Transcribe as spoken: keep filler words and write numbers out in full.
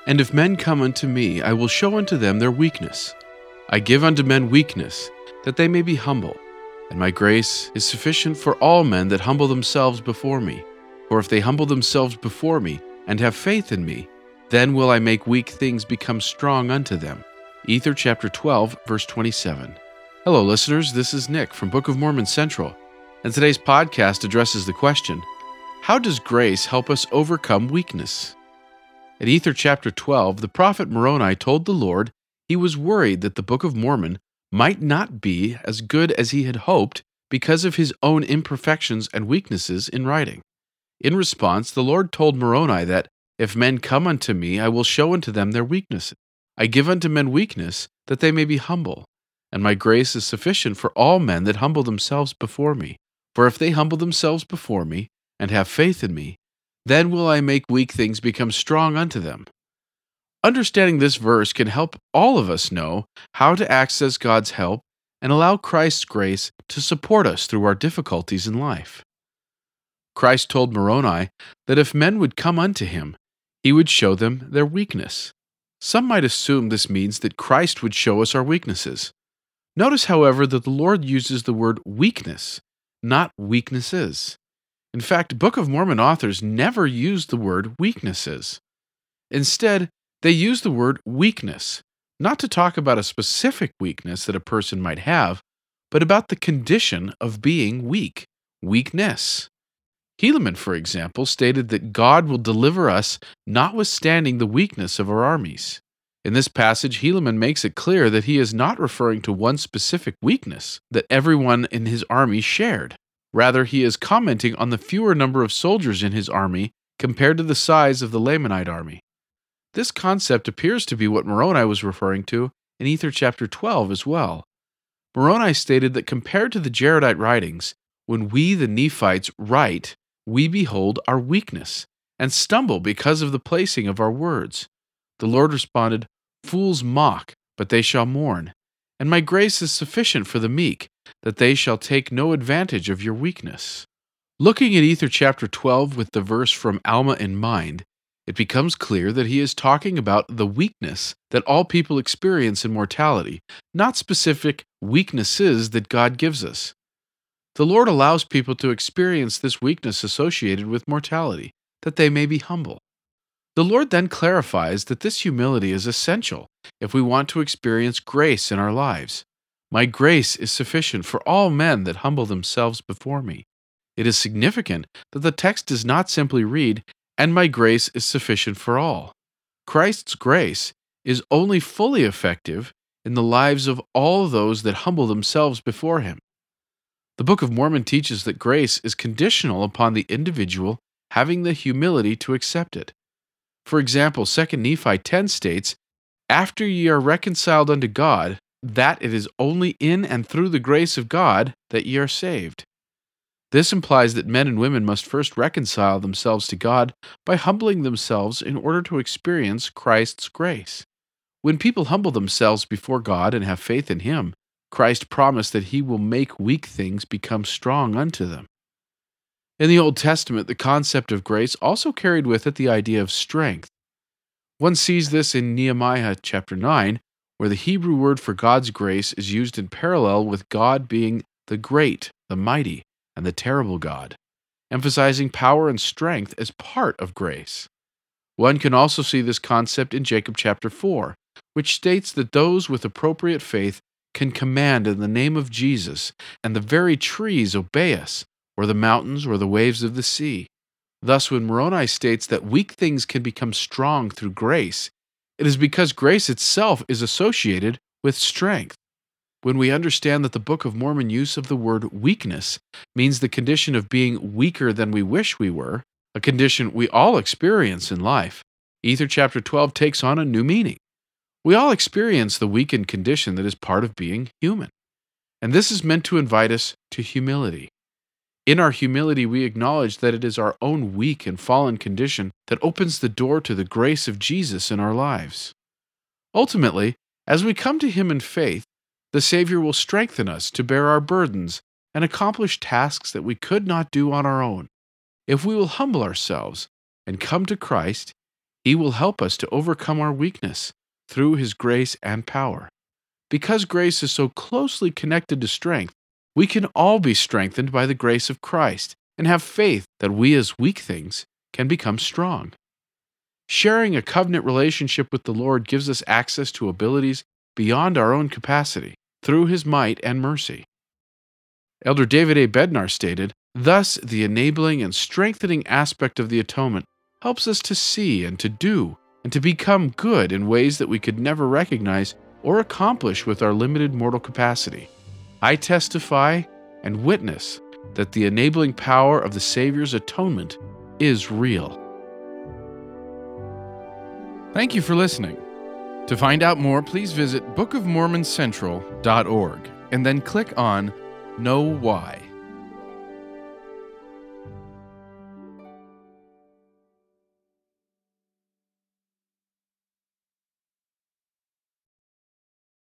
And if men come unto me, I will show unto them their weakness. I give unto men weakness, that they may be humble. And my grace is sufficient for all men that humble themselves before me. For if they humble themselves before me, and have faith in me, then will I make weak things become strong unto them. Ether chapter twelve, verse twenty-seven. Hello listeners, this is Nick from Book of Mormon Central, and today's podcast addresses the question, how does grace help us overcome weakness? At Ether chapter twelve, the prophet Moroni told the Lord he was worried that the Book of Mormon might not be as good as he had hoped because of his own imperfections and weaknesses in writing. In response, the Lord told Moroni that, if men come unto me, I will show unto them their weaknesses. I give unto men weakness, that they may be humble. And my grace is sufficient for all men that humble themselves before me. For if they humble themselves before me, and have faith in me, then will I make weak things become strong unto them. Understanding this verse can help all of us know how to access God's help and allow Christ's grace to support us through our difficulties in life. Christ told Moroni that if men would come unto him, he would show them their weakness. Some might assume this means that Christ would show us our weaknesses. Notice, however, that the Lord uses the word weakness, not weaknesses. In fact, Book of Mormon authors never use the word weaknesses. Instead, they use the word weakness, not to talk about a specific weakness that a person might have, but about the condition of being weak, weakness. Helaman, for example, stated that God will deliver us notwithstanding the weakness of our armies. In this passage, Helaman makes it clear that he is not referring to one specific weakness that everyone in his army shared. Rather, he is commenting on the fewer number of soldiers in his army compared to the size of the Lamanite army. This concept appears to be what Moroni was referring to in Ether chapter twelve as well. Moroni stated that compared to the Jaredite writings, when we the Nephites write, we behold our weakness, and stumble because of the placing of our words. The Lord responded, Fools mock, but they shall mourn, and my grace is sufficient for the meek, that they shall take no advantage of your weakness. Looking at Ether chapter twelve with the verse from Alma in mind, it becomes clear that he is talking about the weakness that all people experience in mortality, not specific weaknesses that God gives us. The Lord allows people to experience this weakness associated with mortality, that they may be humble. The Lord then clarifies that this humility is essential if we want to experience grace in our lives. My grace is sufficient for all men that humble themselves before me. It is significant that the text does not simply read, and my grace is sufficient for all. Christ's grace is only fully effective in the lives of all those that humble themselves before him. The Book of Mormon teaches that grace is conditional upon the individual having the humility to accept it. For example, Second Nephi ten states, After ye are reconciled unto God, that it is only in and through the grace of God that ye are saved. This implies that men and women must first reconcile themselves to God by humbling themselves in order to experience Christ's grace. When people humble themselves before God and have faith in him, Christ promised that he will make weak things become strong unto them. In the Old Testament, the concept of grace also carried with it the idea of strength. One sees this in Nehemiah chapter nine, where the Hebrew word for God's grace is used in parallel with God being the great, the mighty, and the terrible God, emphasizing power and strength as part of grace. One can also see this concept in Jacob chapter four, which states that those with appropriate faith can command in the name of Jesus, and the very trees obey us, or the mountains, or the waves of the sea. Thus, when Moroni states that weak things can become strong through grace, it is because grace itself is associated with strength. When we understand that the Book of Mormon use of the word weakness means the condition of being weaker than we wish we were, a condition we all experience in life, Ether chapter twelve takes on a new meaning. We all experience the weakened condition that is part of being human, and this is meant to invite us to humility. In our humility, we acknowledge that it is our own weak and fallen condition that opens the door to the grace of Jesus in our lives. Ultimately, as we come to him in faith, the Savior will strengthen us to bear our burdens and accomplish tasks that we could not do on our own. If we will humble ourselves and come to Christ, He will help us to overcome our weakness through His grace and power. Because grace is so closely connected to strength, we can all be strengthened by the grace of Christ and have faith that we as weak things can become strong. Sharing a covenant relationship with the Lord gives us access to abilities beyond our own capacity through His might and mercy. Elder David A. Bednar stated, "Thus, the enabling and strengthening aspect of the atonement helps us to see and to do and to become good in ways that we could never recognize or accomplish with our limited mortal capacity. I testify and witness that the enabling power of the Savior's atonement is real." Thank you for listening. To find out more, please visit book of mormon central dot org and then click on Know Why.